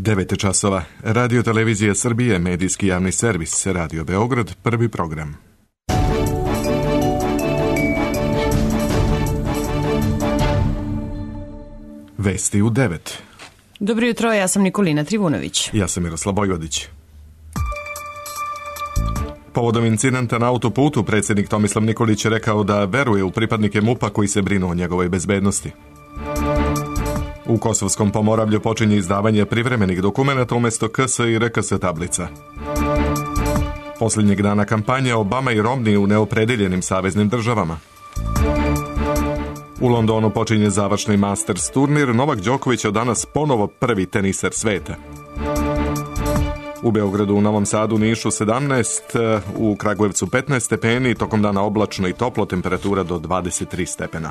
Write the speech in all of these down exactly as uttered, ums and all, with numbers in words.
devet časova. Radio Televizija Srbije, medijski javni servis, Radio Beograd, prvi program. Vesti u devet. Dobro jutro, ja sam Nikolina Trivunović. Ja sam Miroslav Bojvodić. Povodom incidenta na autoputu, predsjednik Tomislav Nikolić je rekao da veruje u pripadnike MUP-a koji se brinu o njegovoj bezbednosti. U Kosovskom Pomoravlju počinje izdavanje privremenih dokumenata umjesto K S i R K S tablica. Posljednjeg dana kampanje Obama i Romney u neopredeljenim saveznim državama. U Londonu počinje završni Masters turnir, Novak Đoković je danas ponovo prvi teniser sveta. U Beogradu, u Novom Sadu, Nišu sedamnaest, u Kragujevcu petnaest stepeni, tokom dana oblačno i toplo, temperatura do dvadeset tri stepena.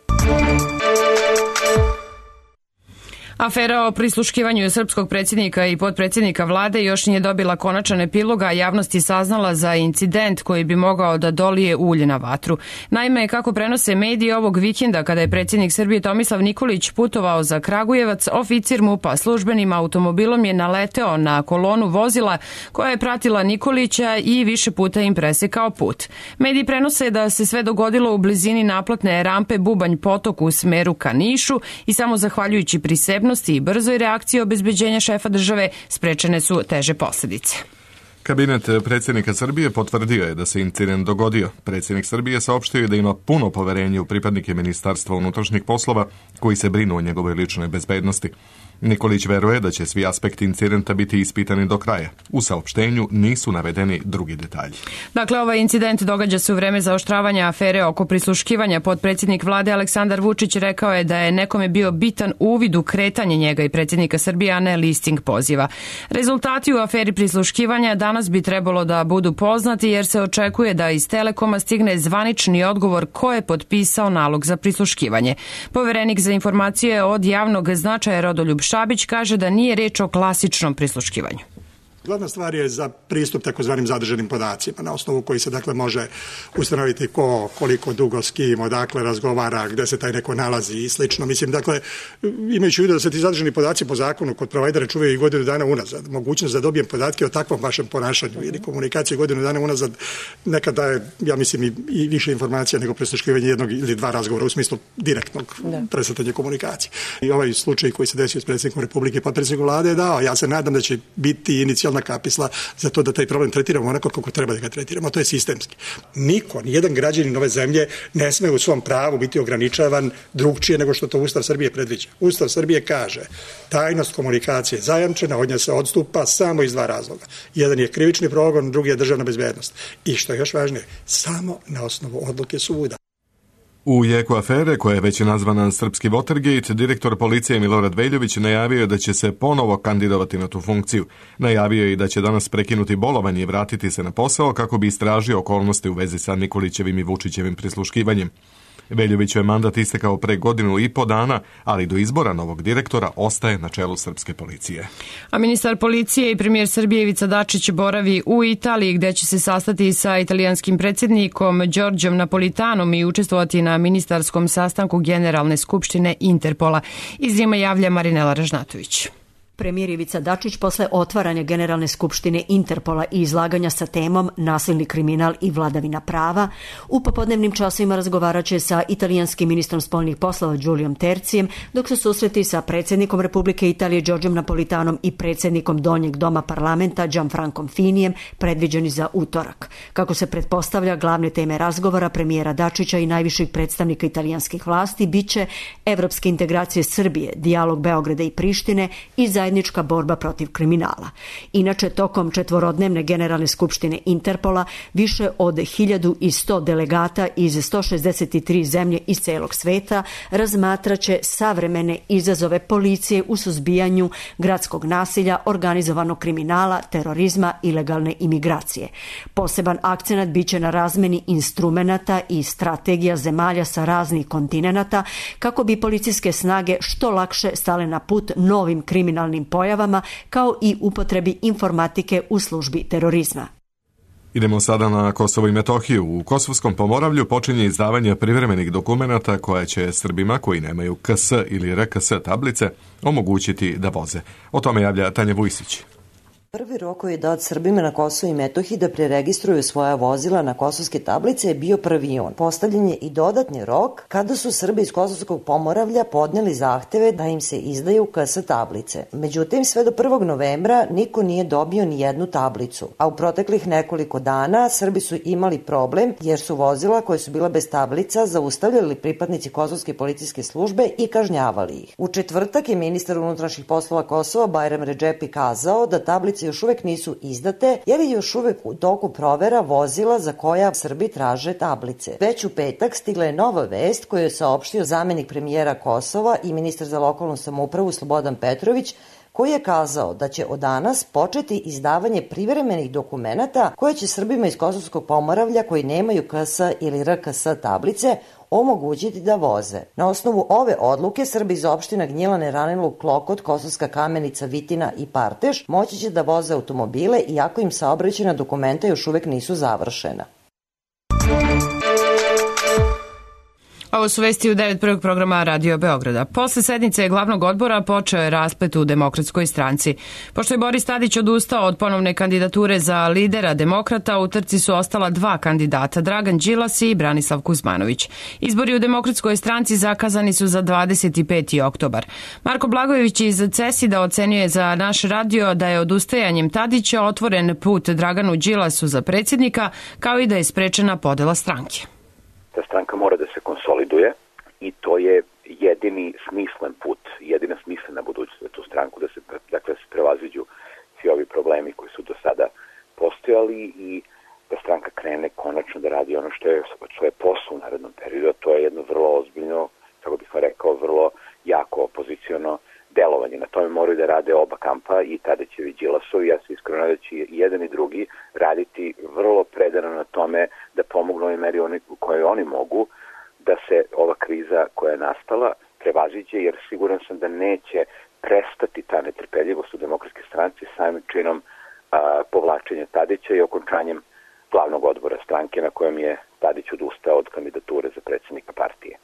Afera o prisluškivanju srpskog predsjednika i potpredsjednika vlade još nije dobila konačan epilog, a javnost je saznala za incident koji bi mogao da dolije ulje na vatru. Naime, kako prenose mediji, ovog vikenda, kada je predsjednik Srbije Tomislav Nikolić putovao za Kragujevac, oficir MUP-a službenim automobilom je naleteo na kolonu vozila koja je pratila Nikolića i više puta im presekao put. Mediji prenose da se sve dogodilo u blizini naplatne rampe Bubanj potok u smeru ka Nišu i samo zahvaljujući prisebnosti i brzoj reakciji obezbeđenja šefa države sprečene su teže posljedice. Kabinet predsjednika Srbije potvrdio je da se incident dogodio. Predsjednik Srbije saopštio je da ima puno poverenje u pripadnike Ministarstva unutrašnjih poslova koji se brinu o njegovoj ličnoj bezbednosti. Nikolić veruje da će svi aspekti incidenta biti ispitani do kraja. U saopštenju nisu navedeni drugi detalji. Dakle, ovaj incident događa se u vreme zaoštravanja afere oko prisluškivanja. Potpredsjednik vlade Aleksandar Vučić rekao je da je nekome bio bitan uvid u kretanje njega i predsjednika Srbije, a ne listing poziva. Rezultati u aferi prisluškivanja danas bi trebalo da budu poznati, jer se očekuje da iz Telekoma stigne zvanični odgovor ko je potpisao nalog za prisluškivanje. Poverenik za informacije od javnog značaja Rodoljub Šabić kaže da nije reč o klasičnom prisluškivanju. Glavna stvar je za pristup takozvanim zadržanim podacima, na osnovu koji se dakle može ustanoviti ko, koliko dugo, s kim, odakle razgovara, gde se taj neko nalazi i slično. Mislim, dakle, imajući u vidu da se ti zadržani podaci po zakonu kod provajdera čuvaju i godinu dana unazad, mogućnost da dobijem podatke o takvom vašem ponašanju ili komunikaciji godinu dana unazad nekada je, ja mislim, i, i više informacija nego prisluškivanje jednog ili dva razgovora u smislu direktnog presretanja komunikacije. I ovaj slučaj koji se desio s predsjednikom Republike i potpredsjednikom vlade je dao. Ja se nadam da će biti inicijalna kapisla za to da taj problem tretiramo onako kako treba da ga tretiramo, a to je sistemski. Niko, nijedan građanin ove zemlje ne sme u svom pravu biti ograničavan drugčije nego što to Ustav Srbije predviđa. Ustav Srbije kaže tajnost komunikacije zajamčena, od nje se odstupa samo iz dva razloga. Jedan je krivični progon, drugi je državna bezbednost. I što je još važnije, samo na osnovu odluke suda. U jeku afere, koja je već nazvana srpski Watergate, direktor policije Milorad Veljović najavio je da će se ponovo kandidovati na tu funkciju. Najavio je i da će danas prekinuti bolovanje i vratiti se na posao kako bi istražio okolnosti u vezi sa Nikolićevim i Vučićevim prisluškivanjem. Veljoviću je mandat istekao pre godinu i po dana, ali do izbora novog direktora ostaje na čelu srpske policije. A ministar policije i premijer Srbije Ivica Dačić boravi u Italiji, gde će se sastati sa italijanskim predsjednikom Đorđom Napolitanom i učestvovati na ministarskom sastanku Generalne skupštine Interpola. Iz Rima javlja Marinela Ražnatović. Premijer Ivica Dačić posle otvaranja Generalne skupštine Interpola i izlaganja sa temom nasilni kriminal i vladavina prava, u popodnevnim časovima razgovaraće sa italijanskim ministrom spoljnih poslova Giuliom Terzijem, dok se susreti sa predsjednikom Republike Italije Đorđom Napolitanom i predsjednikom Donjeg doma parlamenta Gianfrancom Finijem predviđeni za utorak. Kako se pretpostavlja, glavne teme razgovora premijera Dačića i najviših predstavnika italijanskih vlasti biće evropske integracije Srbije, dijalog Beograda i Prištine i za zajednička borba protiv kriminala. Inače, tokom četvorodnevne Generalne skupštine Interpola više od hiljadu sto delegata iz sto šezdeset tri zemlje iz celog sveta razmatraće savremene izazove policije u suzbijanju gradskog nasilja, organizovanog kriminala, terorizma, ilegalne imigracije. Poseban akcenat biće na razmeni instrumenata i strategija zemalja sa raznih kontinenata kako bi policijske snage što lakše stale na put novim kriminalnim pojavama kao i upotrebi informatike u službi terorizma. Idemo sada na Kosovo i Metohiju. U Kosovskom Pomoravlju počinje izdavanje privremenih dokumenata koja će Srbima koji nemaju K S ili R K S tablice omogućiti da voze. O tome javlja Tanja Vujsić. Prvi rok koji je dat Srbima na Kosovo i Metohiji da preregistruju svoja vozila na kosovske tablice je bio prvi jun. Postavljen je i dodatni rok kada su Srbi iz Kosovskog Pomoravlja podneli zahteve da im se izdaju K S tablice. Međutim, sve do prvog novembra niko nije dobio ni jednu tablicu, a u proteklih nekoliko dana Srbi su imali problem jer su vozila koje su bila bez tablica zaustavljali pripadnici kosovske policijske službe i kažnjavali ih. U četvrtak je ministar unutrašnjih poslova Kosova Bajram Redžepi kazao da tablice još uvek nisu izdate, jer je još uvek u toku provera vozila za koja Srbi traže tablice. Već u petak stigla je nova vest koju je saopštio zamenik premijera Kosova i ministar za lokalnu samoupravu Slobodan Petrović, koji je kazao da će od danas početi izdavanje privremenih dokumenata koje će Srbima iz Kosovskog Pomoravlja koji nemaju K S ili R K S tablice omogućiti da voze. Na osnovu ove odluke Srbi iz opština Gnjilane, Raniluk, Klokot, Kosovska Kamenica, Vitina i Parteš moći će da voze automobile iako im saobraćajna dokumenta još uvek nisu završena. Ovo su vesti u devet prvog programa Radio Beograda. Posle sednice glavnog odbora počeo je rasplet u Demokratskoj stranci. Pošto je Boris Tadić odustao od ponovne kandidature za lidera Demokrata, u trci su ostala dva kandidata, Dragan Đilas i Branislav Kuzmanović. Izbori u Demokratskoj stranci zakazani su za dvadeset peti oktobar. Marko Blagojević iz CESID-a ocenjuje za naš radio da je odustajanjem Tadića otvoren put Draganu Đilasu za predsjednika, kao i da je sprečena podela stranke. Ta stranka mora da se konsoliduje i to je jedini smislen put, jedina smislena budućnost za tu stranku, da se, dakle, se prevaziđu svi ovi problemi koji su do sada postojali i da stranka krene konačno da radi ono što je svoje posao u narednom periodu, a to je jedno vrlo ozbiljno, kako bih rekao, vrlo jako opoziciono delovanje. Na tome moraju da rade oba kampa, i Tadićevi i Đilasovi. Ja se iskreno nadam da će i jedan i drugi raditi vrlo predano na tome da pomognu ovoj meri u kojoj oni mogu da se ova kriza koja je nastala prevaziđe, jer siguran sam da neće prestati ta netrpeljivost u Demokratske stranci samim činom a, povlačenja Tadića i okončanjem glavnog odbora stranke na kojem je Tadić odustao od kandidature za predsjednika partije.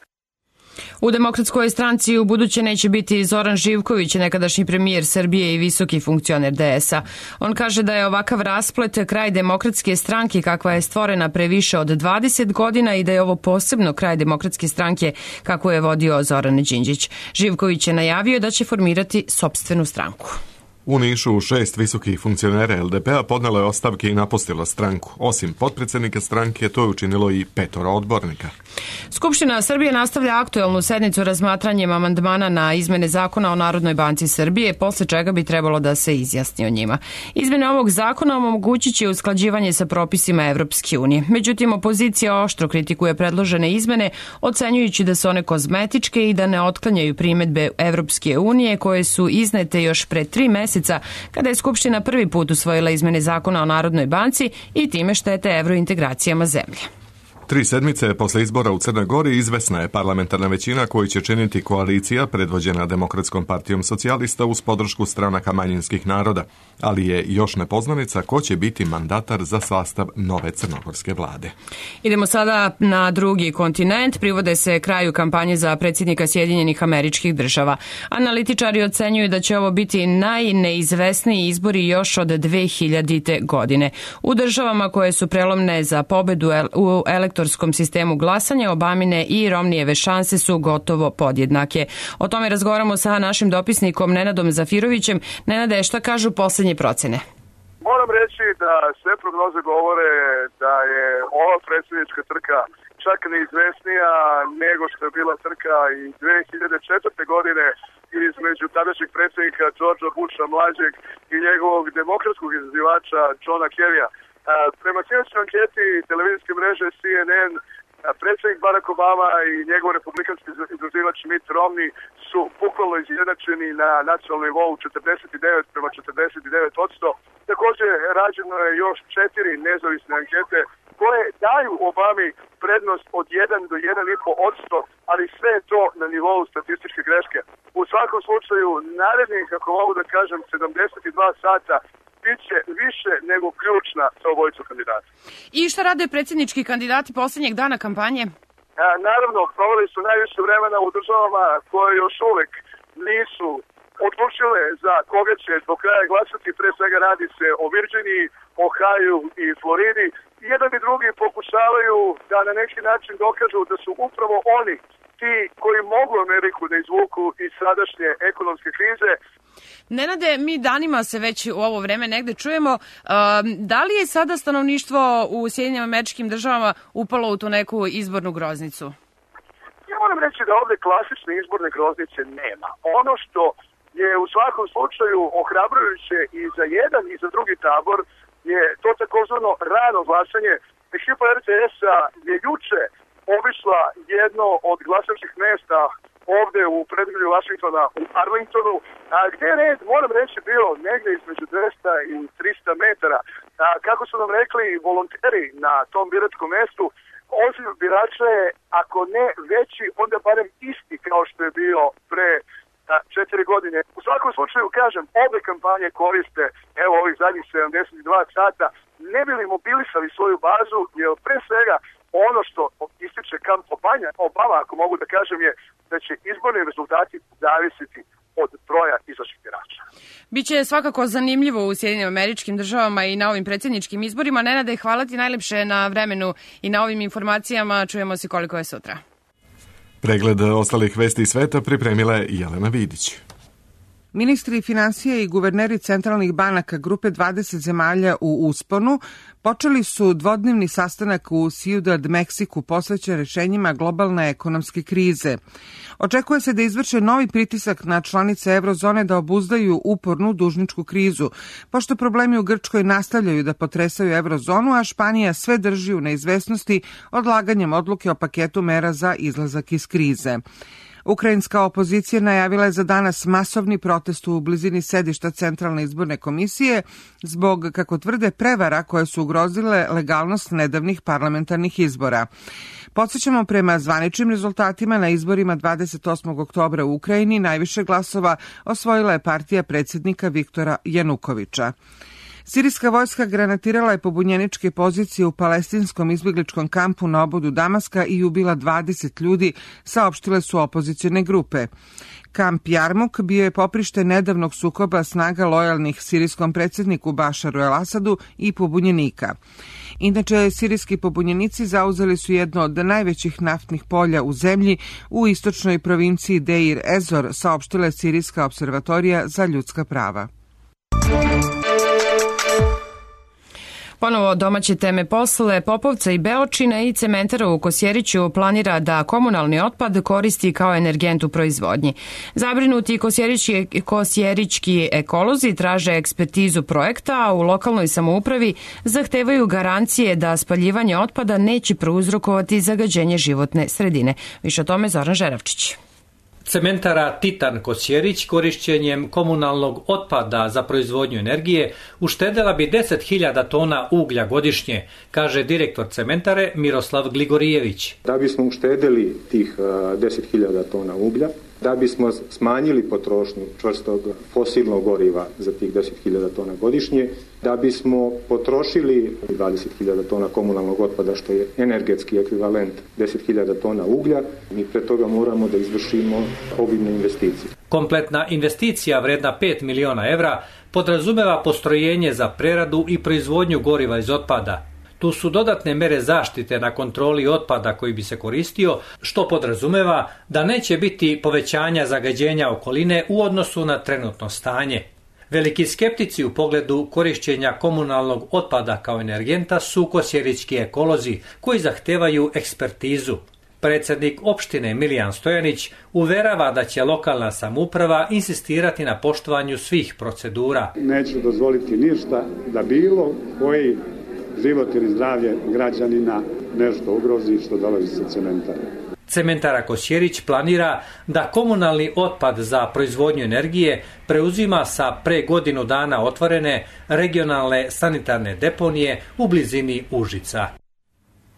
U Demokratskoj stranci u buduće neće biti Zoran Živković, nekadašnji premijer Srbije i visoki funkcioner D S A. On kaže da je ovakav rasplet kraj Demokratske stranke kakva je stvorena pre više od dvadeset godina i da je ovo posebno kraj Demokratske stranke kako je vodio Zoran Đinđić. Živković je najavio da će formirati sopstvenu stranku. U Nišu šest visokih funkcionera L D P-a podnelo je ostavke i napustilo stranku. Osim potpredsjednika stranke, to je učinilo i petoro odbornika. Skupština Srbije nastavlja aktuelnu sednicu razmatranjem amandmana na izmene zakona o Narodnoj banci Srbije, posle čega bi trebalo da se izjasni o njima. Izmene ovog zakona omogućit će usklađivanje sa propisima Evropske unije. Međutim, opozicija oštro kritikuje predložene izmene, ocenjujući da su one kozmetičke i da ne otklanjaju primedbe Evropske unije koje su iznete još pre tri meseca kada je Skupština prvi put usvojila izmene zakona o Narodnoj banci i time štete evrointegracijama zemlje. Tri sedmice posle izbora u Crnoj Gori izvesna je parlamentarna većina koju će činiti koalicija predvođena Demokratskom partijom socijalista uz podršku stranaka manjinskih naroda, ali je još nepoznanica ko će biti mandatar za sastav nove crnogorske vlade. Idemo sada na drugi kontinent. Privode se kraju kampanje za predsjednika Sjedinjenih Američkih Država. Analitičari ocenjuju da će ovo biti najneizvesniji izbori još od dve hiljadite. godine. U državama koje su prelomne za pobedu u elektorskom sistemu glasanja, Obamine i Romnijeve šanse su gotovo podjednake. O tome razgovaramo sa našim dopisnikom Nenadom Zafirovićem. Nenade, šta kažu posljednje procene? Moram reći da sve prognoze govore da je ova predsjednička trka čak neizvesnija nego što je bila trka i dve hiljade četvrte. godine između tadašnjeg predsjednika Georgea Busha mlađeg i njegovog demokratskog izazivača Johna Kerrya. Prema sinoćnoj anketi televizijske mreže C N N, predsjednik Barack Obama i njegov republikanski izazivač Mitt Romney su bukvalno izjednačeni na nacionalnom nivou četrdeset devet prema četrdeset devet posto. Također rađeno je još četiri nezavisne ankete koje daju Obami prednost od jedan do jedan i po posto, ali sve je to na nivou statističke greške. U svakom slučaju, narednih, ako mogu da kažem, sedamdeset dva sata bit će više nego ključna za obojicu kandidata. I šta rade predsjednički kandidati posljednjeg dana kampanje? A, naravno, proveli su najviše vremena u državama koje još uvek nisu odlučile za koga će do kraja glasati. Pre svega radi se o Virginiji, Ohaju i Floridi. Jedan i drugi pokušavaju da na neki način dokažu da su upravo oni ti koji mogu Ameriku da izvuku iz sadašnje ekonomske krize. Nenade, mi danima se već u ovo vreme negde čujemo. Da li je sada stanovništvo u Sjedinjenim Američkim Državama upalo u tu neku izbornu groznicu? Ja moram reći da ovde klasične izborne groznice nema. Ono što je u svakom slučaju ohrabrujuće i za jedan i za drugi tabor je to takozvano rano glasanje. Ekipa er te es-a je juče obišla jedno od glasačkih mesta ovde u predgrađu Vašingtona u Arlingtonu, a gde je red, moram reći, bio negde između dvesta i trista metara. A, kako su nam rekli volonteri na tom biračkom mestu, odziv birača je, ako ne veći, onda barem isti kao što je bio pre a, četiri godine. U svakom slučaju, kažem, obe kampanje koriste, evo ovih zadnjih sedamdeset dva sata, ne bi li mobilisali svoju bazu, jer pre svega ono što ističe kampanja Obama, ako mogu da kažem, je da će izborni rezultati zavisiti od broja izašlih birača. Biće svakako zanimljivo u Sjedinjenim Američkim Državama i na ovim predsjedničkim izborima. Nenade, hvala ti najlepše na vremenu i na ovim informacijama. Čujemo se koliko je sutra. Pregled ostalih vesti sveta pripremila je Jelena Vidić. Ministri finansija i guverneri centralnih banaka grupe dvadeset zemalja u usponu počeli su dvodnevni sastanak u Ciudad Meksiku posvećen rešenjima globalne ekonomske krize. Očekuje se da izvrše novi pritisak na članice eurozone da obuzdaju upornu dužničku krizu, pošto problemi u Grčkoj nastavljaju da potresaju eurozonu, a Španija sve drži u neizvesnosti odlaganjem odluke o paketu mera za izlazak iz krize. Ukrajinska opozicija najavila je za danas masovni protest u blizini sedišta Centralne izborne komisije zbog, kako tvrde, prevara koje su ugrozile legalnost nedavnih parlamentarnih izbora. Podsjećamo, prema zvaničnim rezultatima na izborima dvadeset osmog oktobra u Ukrajini najviše glasova osvojila je partija predsjednika Viktora Janukovića. Sirijska vojska granatirala je pobunjeničke pozicije u palestinskom izbjegličkom kampu na obodu Damaska i ubila dvadeset ljudi, saopštile su opozicione grupe. Kamp Jarmuk bio je poprište nedavnog sukoba snaga lojalnih sirijskom predsjedniku Bašaru el-Asadu i pobunjenika. Inače, sirijski pobunjenici zauzeli su jedno od najvećih naftnih polja u zemlji u istočnoj provinciji Deir Ezor, saopštila je Sirijska observatorija za ljudska prava. Ponovo domaće teme posle Popovca i Beočina i cementara u Kosjeriću planira da komunalni otpad koristi kao energent u proizvodnji. Zabrinuti kosjerički ekolozi traže ekspertizu projekta, a u lokalnoj samoupravi zahtevaju garancije da spaljivanje otpada neće prouzrokovati zagađenje životne sredine. Više o tome Zoran Žeravčić. Cementara Titan Kosjerić korišćenjem komunalnog otpada za proizvodnju energije uštedela bi deset hiljada tona uglja godišnje, kaže direktor cementare Miroslav Gligorijević. Da bismo uštedeli tih deset hiljada tona uglja, da bismo smanjili potrošnju čvrstog fosilnog goriva za tih deset hiljada tona godišnje, da bismo potrošili dvadeset hiljada tona komunalnog otpada, što je energetski ekvivalent deset hiljada tona uglja, mi pre toga moramo da izvršimo obimne investicije. Kompletna investicija vredna pet miliona evra podrazumeva postrojenje za preradu i proizvodnju goriva iz otpada. Tu su dodatne mere zaštite na kontroli otpada koji bi se koristio, što podrazumeva da neće biti povećanja zagađenja okoline u odnosu na trenutno stanje. Veliki skeptici u pogledu korišćenja komunalnog otpada kao energenta su kosjerički ekolozi koji zahtevaju ekspertizu. Predsjednik opštine Milijan Stojanić uverava da će lokalna samouprava insistirati na poštovanju svih procedura. Neću dozvoliti ništa da bilo koji život ili zdravlje građanina nešto ugrozi što dolazi sa cementara. Cementara Kosjerić planira da komunalni otpad za proizvodnju energije preuzima sa pre godinu dana otvorene regionalne sanitarne deponije u blizini Užica.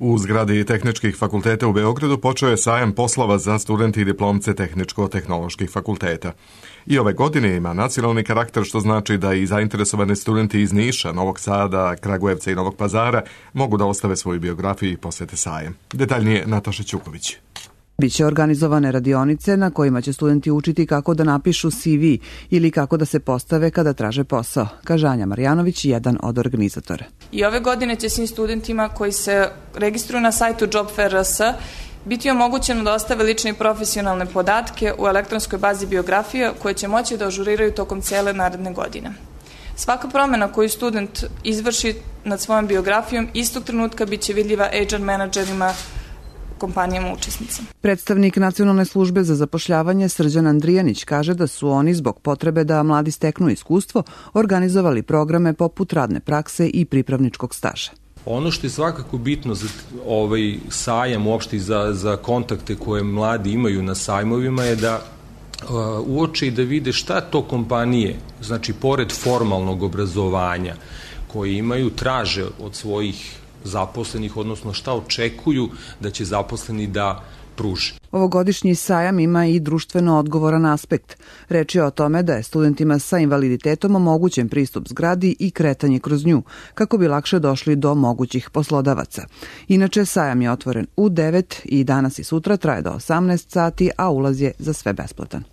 U zgradi tehničkih fakulteta u Beogradu počeo je sajam poslova za studente i diplomce tehničko-tehnoloških fakulteta. I ove godine ima nacionalni karakter, što znači da i zainteresovani studenti iz Niša, Novog Sada, Kragujevca i Novog Pazara mogu da ostave svoju biografiju i posete sajam. Detaljnije Nataša Ćuković. Biće organizovane radionice na kojima će studenti učiti kako da napišu C V ili kako da se postave kada traže posao, kaže Anja Marjanović, jedan od organizatora. I ove godine će svim studentima koji se registruju na sajtu job fair dot r s biti omogućeno da ostave lične i profesionalne podatke u elektronskoj bazi biografije koje će moći da ažuriraju tokom cele naredne godine. Svaka promjena koju student izvrši nad svojom biografijom istog trenutka biće vidljiva H R menadžerima kompanijama učesnicama. Predstavnik Nacionalne službe za zapošljavanje Srđan Andrijanić kaže da su oni zbog potrebe da mladi steknu iskustvo organizovali programe poput radne prakse i pripravničkog staža. Ono što je svakako bitno za ovaj sajam, uopšte za, za kontakte koje mladi imaju na sajmovima, je da uh, uoče i da vide šta to kompanije, znači pored formalnog obrazovanja koje imaju, traže od svojih zaposlenih, odnosno šta očekuju da će zaposleni da pruži. Ovogodišnji sajam ima i društveno odgovoran aspekt. Reč je o tome da je studentima sa invaliditetom omogućen pristup zgradi i kretanje kroz nju, kako bi lakše došli do mogućih poslodavaca. Inače, sajam je otvoren u devet i danas i sutra traje do osamnaest sati, a ulaz je za sve besplatan.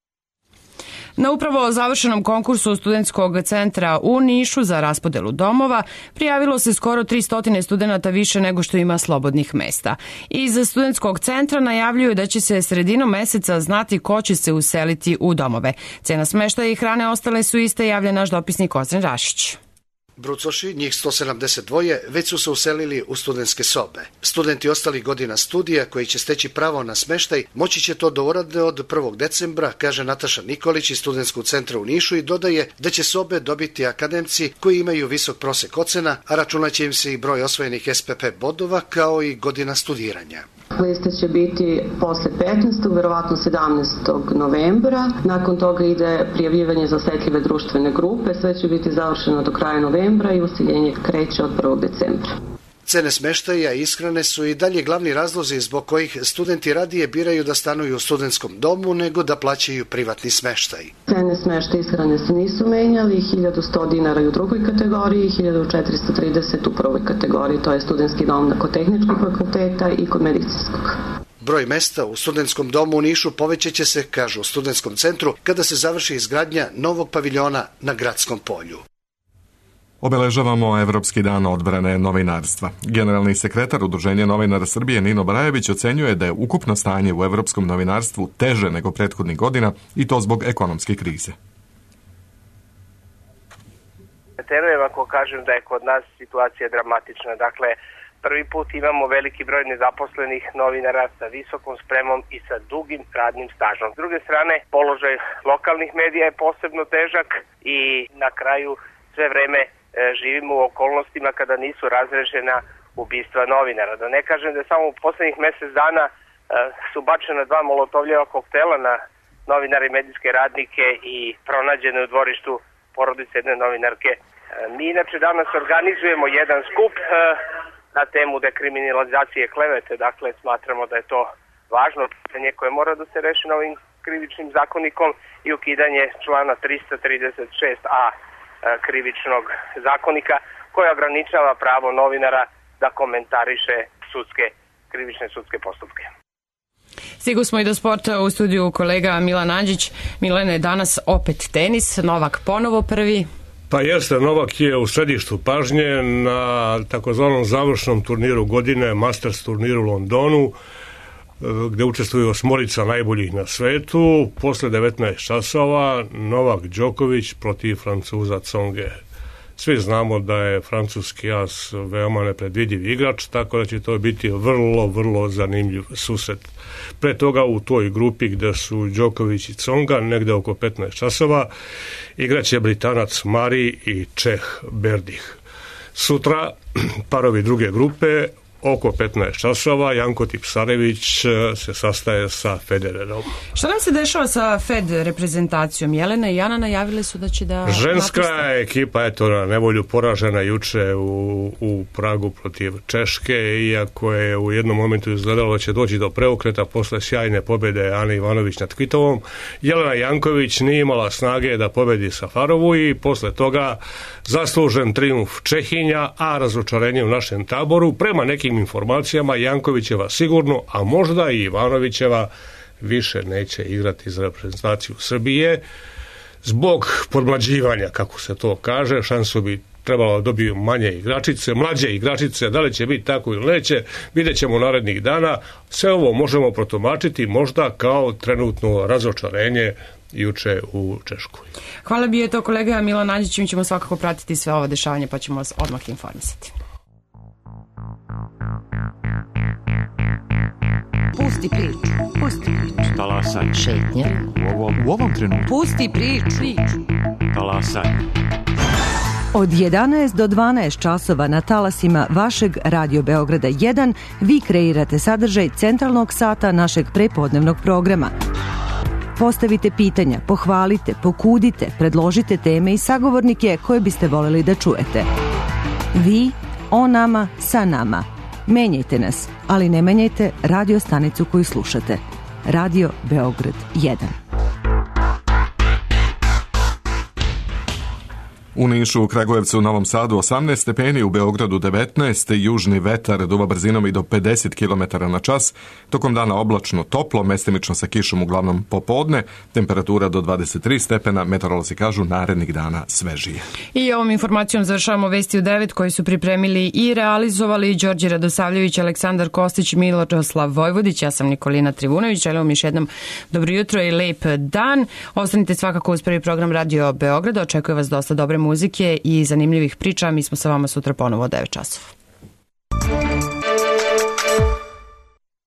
Na upravo završenom konkursu Studentskog centra u Nišu za raspodelu domova prijavilo se skoro tristo studenata više nego što ima slobodnih mesta. Iz Studentskog centra najavljuju da će se sredinom meseca znati ko će se useliti u domove. Cena smeštaja i hrane ostale su iste, javlja naš dopisnik Ozren Rašić. Brucoši, njih sto sedamdeset dva, već su se uselili u studentske sobe. Studenti ostalih godina studija koji će steći pravo na smeštaj moći će to da urade od prvog decembra, kaže Nataša Nikolić iz Studentskog centra u Nišu i dodaje da će sobe dobiti akademci koji imaju visok prosek ocena, a računaće im se i broj osvojenih S P P bodova kao i godina studiranja. Lista će biti posle petnaestog, verovatno sedamnaestog novembra. Nakon toga ide prijavljivanje za osetljive društvene grupe. Sve će biti završeno do kraja novembra i useljenje kreće od prvog decembra. Cene smeštaja i ishrane su i dalje glavni razlozi zbog kojih studenti radije biraju da stanuju u studentskom domu nego da plaćaju privatni smeštaj. Cene smeštaja i ishrane se nisu menjali, hiljadu sto dinara i u drugoj kategoriji i hiljadu četiristo trideset u prvoj kategoriji, to je studentski dom kod tehničkog fakulteta i kod medicinskog. Broj mesta u studentskom domu u Nišu povećat će se, kažu u studentskom centru, kada se završi izgradnja novog paviljona na Gradskom polju. Obeležavamo Evropski dan odbrane novinarstva. Generalni sekretar Udruženja novinara Srbije Nino Brajević ocenjuje da je ukupno stanje u evropskom novinarstvu teže nego prethodnih godina i to zbog ekonomske krize. Terujem ako kažem da je kod nas situacija dramatična. Dakle, prvi put imamo veliki broj nezaposlenih novinara sa visokom spremom i sa dugim radnim stažom. S druge strane, položaj lokalnih medija je posebno težak i na kraju sve vreme živimo u okolnostima kada nisu razrešena ubistva novinara. Da ne kažem da je samo u poslednjih mesec dana su bačena dva molotovljeva koktela na novinare i medijske radnike i pronađene u dvorištu porodice jedne novinarke. Mi inače danas organizujemo jedan skup na temu dekriminalizacije klevete, dakle smatramo da je to važno pitanje koje mora da se reši novim krivičnim zakonikom i ukidanje člana tristo trideset šest a krivičnog zakonika koja ograničava pravo novinara da komentariše sudske, krivične sudske postupke. Stigu smo i do sporta, u studiju kolega Milan Anđić. Milane, danas opet tenis, Novak ponovo prvi. Pa jeste, Novak je u središtu pažnje na takozvanom završnom turniru godine, Masters turniru u Londonu, gde učestvuju osmorica najboljih na svetu. Posle devetnaest časova Novak Đoković protiv Francuza Tsonge. Svi znamo da je francuski as veoma nepredvidiv igrač, tako da će to biti vrlo, vrlo zanimljiv susret. Pre toga u toj grupi gde su Đoković i Tsonga, negde oko petnaest časova, igraće Britanac Mari i Čeh Berdih. Sutra parovi druge grupe oko petnaest časova Janko Tipsarević se sastaje sa Federerom. Šta nam se dešava sa Fed reprezentacijom? Jelena i Ana najavile su da će da... Ženska napuste. ekipa, eto, na nevolju poražena juče u, u Pragu protiv Češke, iako je u jednom momentu izgledalo da će doći do preokreta posle sjajne pobjede Ane Ivanović nad Kvitovom. Jelena Janković nije imala snage da pobedi Safarovu i posle toga zaslužen trijumf Čehinja, a razočarenje u našem taboru. Prema nekim informacijama Jankovićeva sigurno, a možda i Ivanovićeva više neće igrati za reprezentaciju Srbije zbog podmlađivanja, kako se to kaže. Šansu bi trebalo da dobiju manje igračice, mlađe igračice, da li će biti tako ili neće, vidjet ćemo narednih dana. Sve ovo možemo protumačiti možda kao trenutno razočarenje juče u Češkoj. Hvala bi je to kolega Milan Anđić, mi ćemo svakako pratiti sve ovo dešavanje pa ćemo vas odmah informisati. Pusti priču, pusti priču. Talasaj. Šetnje. U ovom, u ovom trenutku. Pusti priču. Talasaj. Od jedanaest do dvanaest časova na talasima vašeg Radio Beograda jedan vi kreirate sadržaj centralnog sata našeg prepodnevnog programa. Postavite pitanja, pohvalite, pokudite, predložite teme i sagovornike koje biste voljeli da čujete. Vi, o nama, sa nama. Menjajte nas, ali ne menjajte radio stanicu koju slušate. Radio Beograd jedan. U Nišu, u Kragujevcu, u Novom Sadu osamnaest stepeni, u Beogradu devetnaest, južni vetar duva brzinom i do pedeset kilometara na čas, tokom dana oblačno toplo, mestimično sa kišom uglavnom popodne, temperatura do dvadeset tri stepena, meteorolozi kažu narednih dana svežije. I ovom informacijom završavamo Vesti u devet koji su pripremili i realizovali Đorđe Radosavljević, Aleksandar Kostić, Miloslav Vojvodić, ja sam Nikolina Trivunović, želim vam još jednom dobro jutro i lep dan. Ostanite svakako uz prvi program Radio Beograda, očekuje vas dosta dobre muzike i zanimljivih priča. Mi smo sa vama sutra ponovo od devet časova.